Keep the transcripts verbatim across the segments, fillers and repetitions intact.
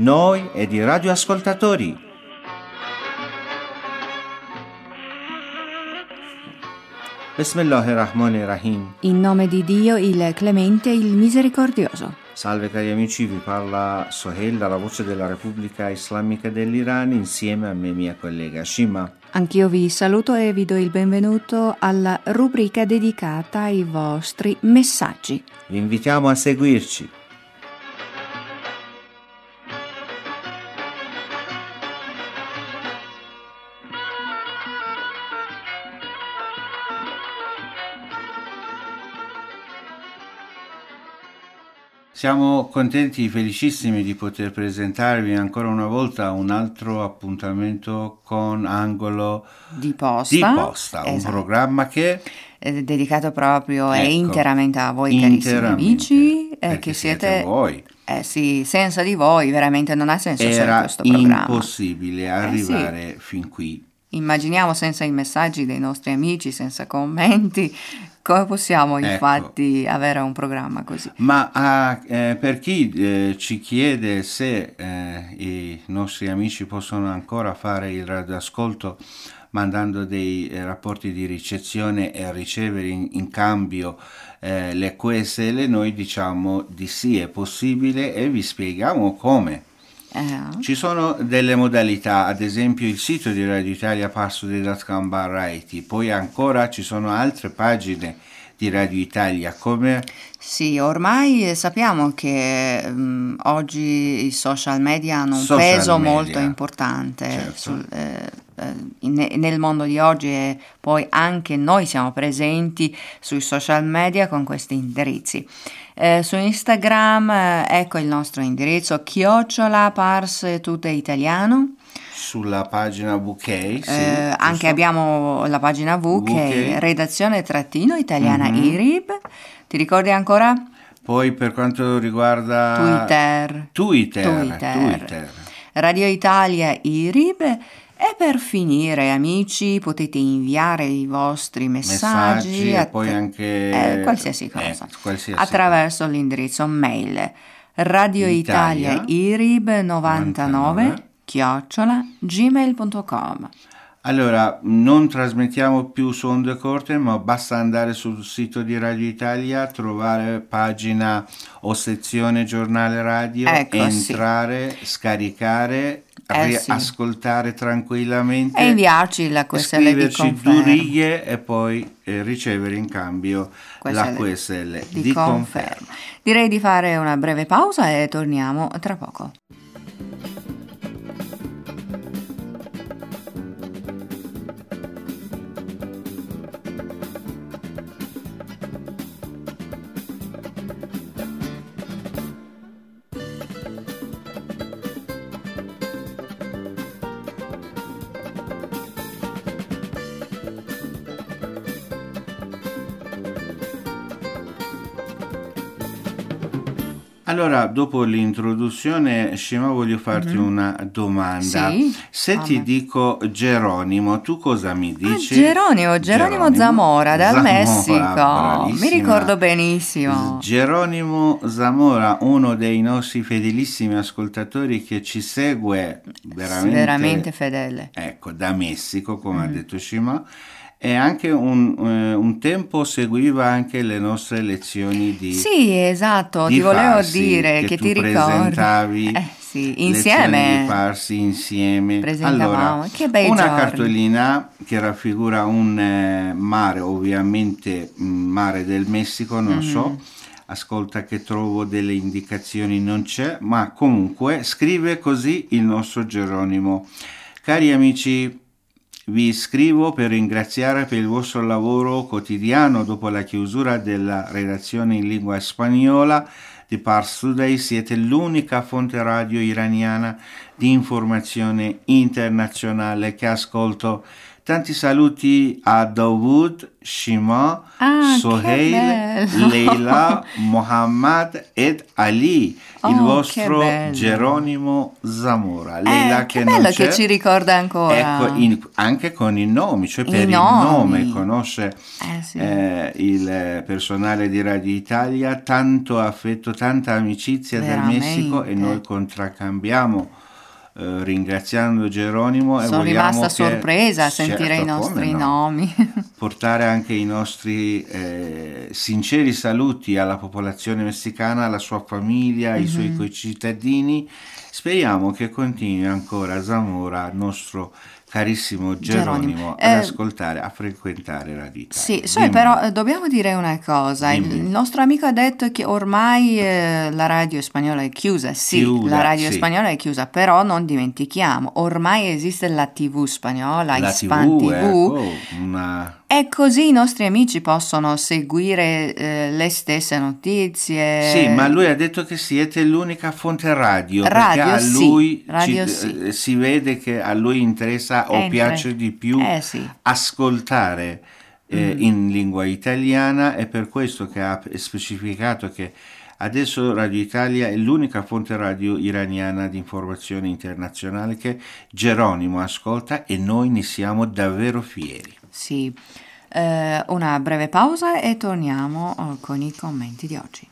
noi ed i radioascoltatori. Bismillahirrahmanirrahim. In nome di Dio, il Clemente, il Misericordioso. Salve cari amici, vi parla Sohail dalla voce della Repubblica Islamica dell'Iran insieme a me e mia collega Shima. Anch'io vi saluto e vi do il benvenuto alla rubrica dedicata ai vostri messaggi. Vi invitiamo a seguirci. Siamo contenti e felicissimi di poter presentarvi ancora una volta un altro appuntamento con Angolo di Posta, di Posta, esatto. Un programma che è dedicato proprio ecco, e interamente a voi carissimi amici, eh, che siete, siete voi. Eh sì, senza di voi veramente non ha senso Era questo programma. Era impossibile arrivare eh sì. fin qui. Immaginiamo senza i messaggi dei nostri amici, senza commenti. Come possiamo infatti ecco. avere un programma così? Ma ah, eh, per chi eh, ci chiede se eh, i nostri amici possono ancora fare il radioascolto mandando dei eh, rapporti di ricezione e ricevere in, in cambio eh, le Q S L, noi diciamo di sì, è possibile e vi spieghiamo come. Uh-huh. Ci sono delle modalità, ad esempio il sito di Radio Italia parstoday punto com barra I T, poi ancora ci sono altre pagine di Radio Italia come... Sì, ormai sappiamo che um, oggi i social media hanno un social peso media. molto importante certo. sul, eh, in, nel mondo di oggi e poi anche noi siamo presenti sui social media con questi indirizzi. Eh, su Instagram eh, ecco il nostro indirizzo chiocciola Pars Tutto Italiano. Sulla pagina V K sì, eh, anche abbiamo la pagina V K, V K. Redazione trattino italiana mm-hmm. I R I B. Ti ricordi ancora? Poi per quanto riguarda Twitter Twitter, Twitter. Twitter. Radio Italia I R I B. E per finire, amici, potete inviare i vostri messaggi, messaggi e att- poi anche eh, qualsiasi cosa eh, qualsiasi attraverso cosa. L'indirizzo mail Radio Italia I R I B novantanove chiocciola gmail punto com. Allora, non trasmettiamo più su onde corte, ma basta andare sul sito di Radio Italia, trovare pagina o sezione giornale radio, ecco, entrare, sì. scaricare, eh, riascoltare sì. tranquillamente e inviarci la Q S L scriverci di conferma. due righe e poi eh, ricevere in cambio Q S L la Q S L di, di conferma. conferma. Direi di fare una breve pausa e torniamo tra poco. Allora, dopo l'introduzione, Shima, voglio farti mm-hmm. una domanda. Sì? Se ah, ti beh. dico Geronimo, tu cosa mi dici? Ah, Geronimo, Geronimo, Geronimo Zamora, dal Zamora, Messico. bravissima. Mi ricordo benissimo. Geronimo Zamora, uno dei nostri fedelissimi ascoltatori che ci segue veramente, veramente fedele. Ecco, da Messico, come mm. ha detto Shima. E anche un, eh, un tempo seguiva anche le nostre lezioni di Sì, esatto, di ti volevo farsi, dire che, che tu ti ricordi. presentavi eh, sì, insieme. di farsi insieme. Presentavamo, allora, che bei una giorni. cartolina che raffigura un eh, mare, ovviamente mare del Messico, non mm-hmm. so. Ascolta che trovo delle indicazioni, non c'è, ma comunque scrive così il nostro Geronimo. Cari amici, vi scrivo per ringraziare per il vostro lavoro quotidiano dopo la chiusura della redazione in lingua spagnola di Parstoday. Siete l'unica fonte radio iraniana di informazione internazionale che ascolto. Tanti saluti a Dawood, Shima, ah, Soheil, Leila, Mohammad ed Ali, oh, il vostro Geronimo Zamora. Leila eh, che, che bello che ci ricorda ancora. Ecco, in, anche con i nomi, cioè per I il nomi. nome conosce eh, sì. eh, il personale di Radio Italia, tanto affetto, tanta amicizia Veramente. dal Messico e noi contraccambiamo. Uh, ringraziando Geronimo sono e rimasta che, sorpresa a sentire certo, i nostri no, nomi portare anche i nostri eh, sinceri saluti alla popolazione messicana, alla sua famiglia, ai mm-hmm. suoi concittadini. Speriamo che continui ancora Zamora, nostro carissimo Geronimo, Geronimo. ad eh, ascoltare, a frequentare Radio Italia. Sì, so, però eh, dobbiamo dire una cosa, il, il nostro amico ha detto che ormai eh, la radio spagnola è chiusa, sì, chiusa, la radio sì. spagnola è chiusa, però non dimentichiamo, ormai esiste la tivù spagnola, la Hispan tivù, tivù, ecco, una... e così i nostri amici possono seguire eh, le stesse notizie. Sì, ma lui ha detto che siete l'unica fonte radio, radio perché a lui sì, radio ci, sì. eh, si vede che a lui interessa o Entra. piace di più eh, sì. ascoltare eh, mm. in lingua italiana, è per questo che ha specificato che adesso Radio Italia è l'unica fonte radio iraniana di informazione internazionale che Geronimo ascolta e noi ne siamo davvero fieri. Sì, eh, una breve pausa e torniamo con i commenti di oggi.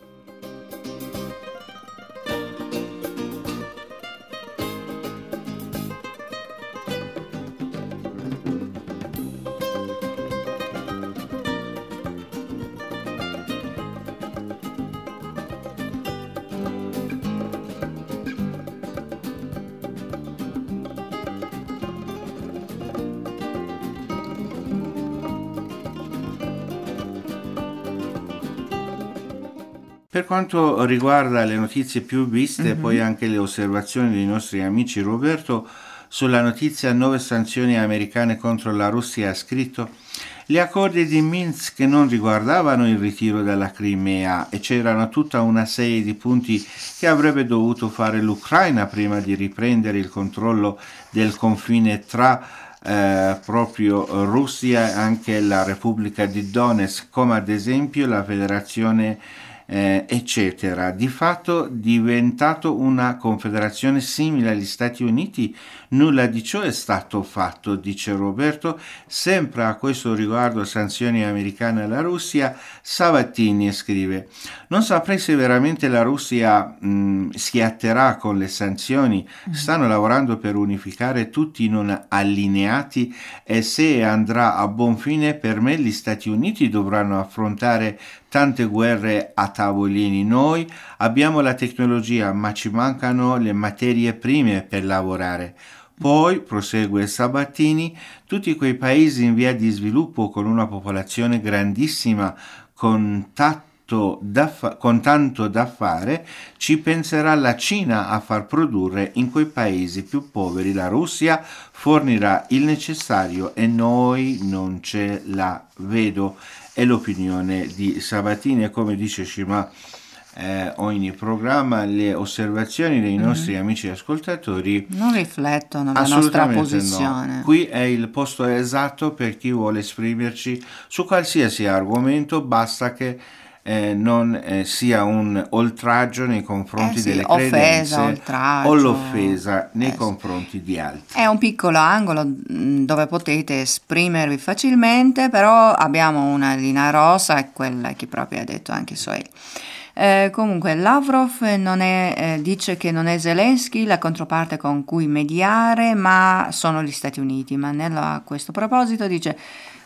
Per quanto riguarda le notizie più viste, mm-hmm. poi anche le osservazioni dei nostri amici, Roberto sulla notizia nuove sanzioni americane contro la Russia ha scritto: gli accordi di Minsk non riguardavano il ritiro dalla Crimea e c'erano tutta una serie di punti che avrebbe dovuto fare l'Ucraina prima di riprendere il controllo del confine tra Eh, proprio Russia e anche la Repubblica di Donetsk, come ad esempio la Federazione eh, eccetera. Di fatto diventato una confederazione simile agli Stati Uniti. Nulla di ciò è stato fatto, dice Roberto. Sempre a questo riguardo sanzioni americane alla Russia, Sabatini scrive: non saprei se veramente la Russia mh, schiatterà con le sanzioni, stanno lavorando per unificare tutti i non allineati e se andrà a buon fine per me gli Stati Uniti dovranno affrontare tante guerre a tavolini. Noi abbiamo la tecnologia ma ci mancano le materie prime per lavorare. Poi, prosegue Sabatini, tutti quei paesi in via di sviluppo con una popolazione grandissima, con tatto da fa- con tanto da fare, ci penserà la Cina a far produrre in quei paesi più poveri. La Russia fornirà il necessario e noi non ce la vedo. È l'opinione di Sabatini e, come dice Shima eh, ogni programma, le osservazioni dei nostri mm-hmm. amici ascoltatori non riflettono la nostra posizione. No. Qui è il posto esatto per chi vuole esprimerci su qualsiasi argomento, basta che eh, non eh, sia un oltraggio nei confronti eh sì, delle offesa, credenze oltraggio, o l'offesa nei eh confronti sì. di altri. È un piccolo angolo dove potete esprimervi facilmente, però abbiamo una linea rossa, è quella che proprio ha detto anche Soheil. Eh, comunque Lavrov non è, eh, dice che non è Zelensky la controparte con cui mediare, ma sono gli Stati Uniti. Manello a questo proposito dice: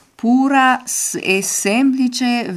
pura e semplice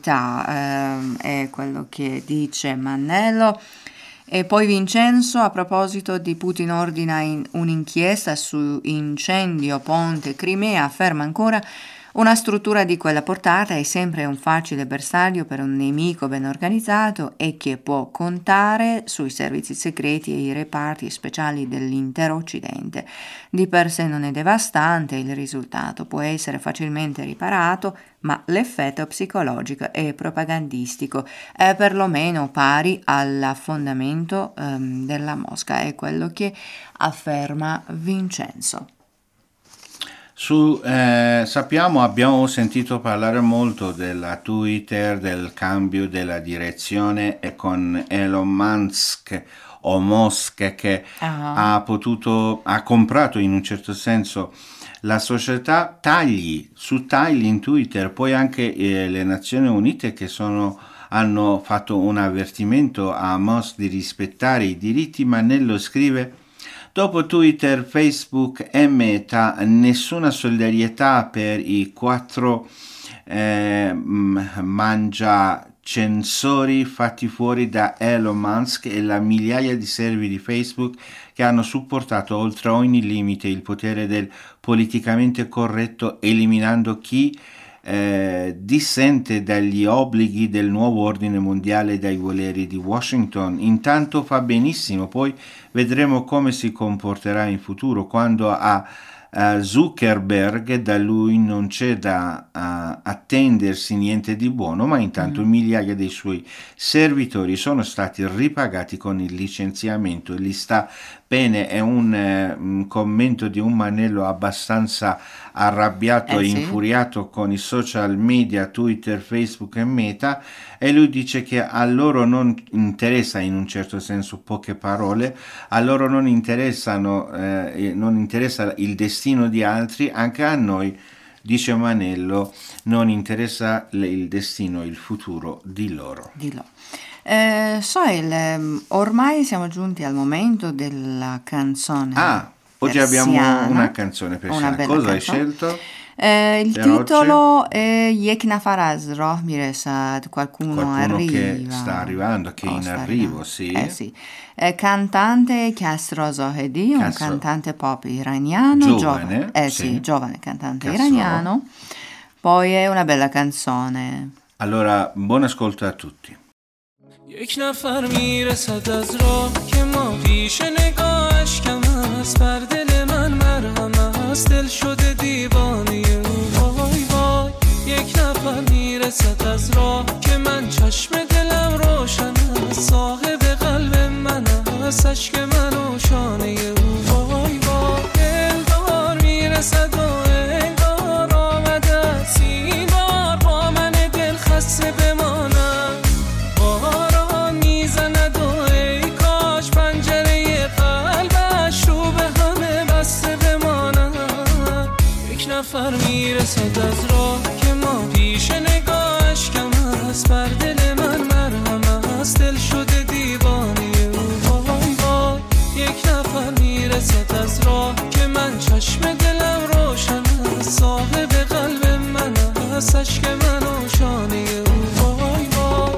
verità, eh, è quello che dice Manello. E poi Vincenzo, a proposito di Putin, ordina in un'inchiesta su incendio ponte Crimea, afferma ancora: Una struttura di quella portata è sempre un facile bersaglio per un nemico ben organizzato e che può contare sui servizi segreti e i reparti speciali dell'intero Occidente. Di per sé non è devastante, il risultato può essere facilmente riparato, ma l'effetto psicologico e propagandistico è perlomeno pari all'affondamento um, della mosca, è quello che afferma Vincenzo. Su, eh, sappiamo, abbiamo sentito parlare molto della Twitter, del cambio della direzione e con Elon Musk o Musk che uh-huh. ha potuto, ha comprato in un certo senso la società, tagli su tagli in Twitter, poi anche eh, le Nazioni Unite che sono, hanno fatto un avvertimento a Musk di rispettare i diritti, ma nello scrive: dopo Twitter, Facebook e Meta, nessuna solidarietà per i quattro eh, mangiacensori fatti fuori da Elon Musk e la migliaia di servi di Facebook che hanno supportato oltre ogni limite il potere del politicamente corretto, eliminando chi Eh, dissente dagli obblighi del nuovo ordine mondiale e dai voleri di Washington. Intanto fa benissimo, poi vedremo come si comporterà in futuro. Quando a, a Zuckerberg, da lui non c'è da a, attendersi niente di buono, ma intanto mm. migliaia dei suoi servitori sono stati ripagati con il licenziamento. Gli sta bene, è un, eh, un commento di un Manello abbastanza arrabbiato eh, e sì. infuriato con i social media, Twitter, Facebook e Meta, e lui dice che a loro non interessa, in un certo senso, poche parole, a loro non interessano, eh, non interessa il destino di altri, anche a noi, dice Manello, non interessa il destino, il futuro di loro. Di loro. Eh, Soil, ormai siamo giunti al momento della canzone. Ah, oggi persiana. Abbiamo una canzone persiana. Cosa canzone. Hai scelto? Eh, il titolo oggi? È Yek Nafaraz Roh Miresad, qualcuno, qualcuno arriva. che sta arrivando, che è oh, in arrivo, sì. Eh, sì. Eh, cantante Castro Zohedi, un cantante pop iraniano, giovane, giovane, eh, sì. sì, giovane cantante Castro. iraniano. Poi è una bella canzone. Allora, buon ascolto a tutti. یک نفر میرسد از راه که ما پیش نگاهش کم است، بر دل من مرهم است، دل شده دیوانه او. وای وای یک نفر میرسد از راه که من چشم دلم روشن است، صاحب قلب من است، اشک من و شانه او. وای وای دلدار میرسد و انگار آمده است این بار با من دل خسته بمانم. نفر میرسد از راه که ما پیش نگاهش کم است، بر دل من مرهم است، دل شده دیوانه او. وای وای یک نفر میرسد از راه که من چشم دلم روشن است، صاحب قلب من است، اشک من و شانه او. وای وای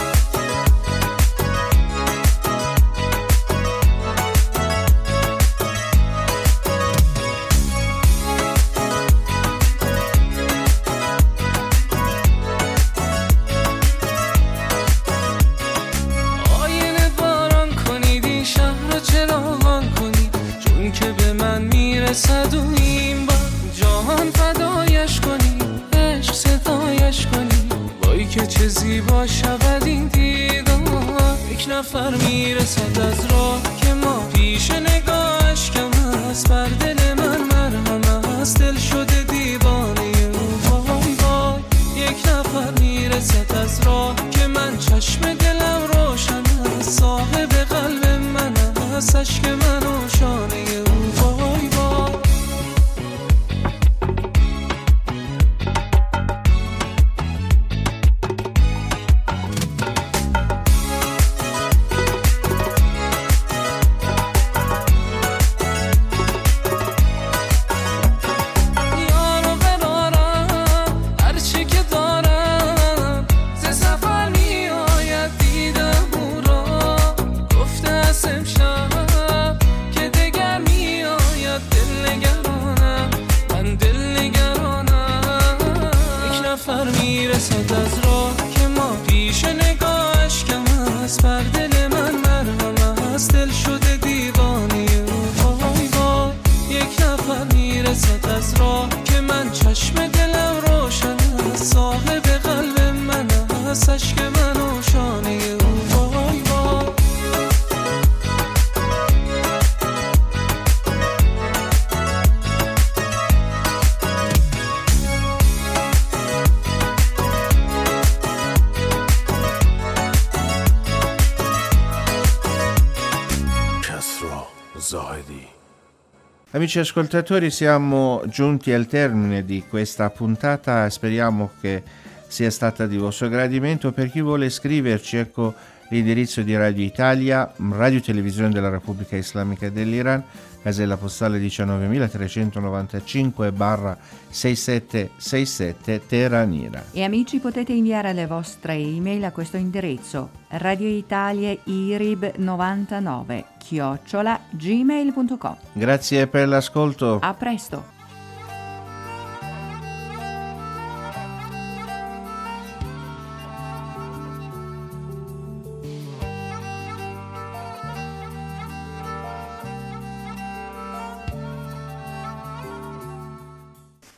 رسد و این بار جهان فدایش کنی، عشق صدایش کنی، وای که چه زیبا شود این دیدار. یک نفر میرسد از راه که ما پیش نگاهش کم است، بر دل من مرهم است، دل شده دیوانه او. وای وای یک نفر میرسد از راه که من چشم دلم روشن است، صاحب قلب من است، اشک من و شانه او. وای وای میرسد از راه که ما پیش نگاهش کم است، بر دل من مرهم است، دل شده دیوانه او. وای وای یک نفر میرسد از راه که من چشم دلم روشن است، صاحب قلب من است، عشق من و شانه او. وای وای Amici ascoltatori, siamo giunti al termine di questa puntata, speriamo che sia stata di vostro gradimento. Per chi vuole scriverci, ecco l'indirizzo di Radio Italia, Radio Televisione della Repubblica Islamica dell'Iran, casella postale diciannovemilatrecentonovantacinque sessantasette Teheran, Iran. E amici, potete inviare le vostre email a questo indirizzo: radioitaliairib novantanove chiocciola gmail punto com. Grazie per l'ascolto. A presto.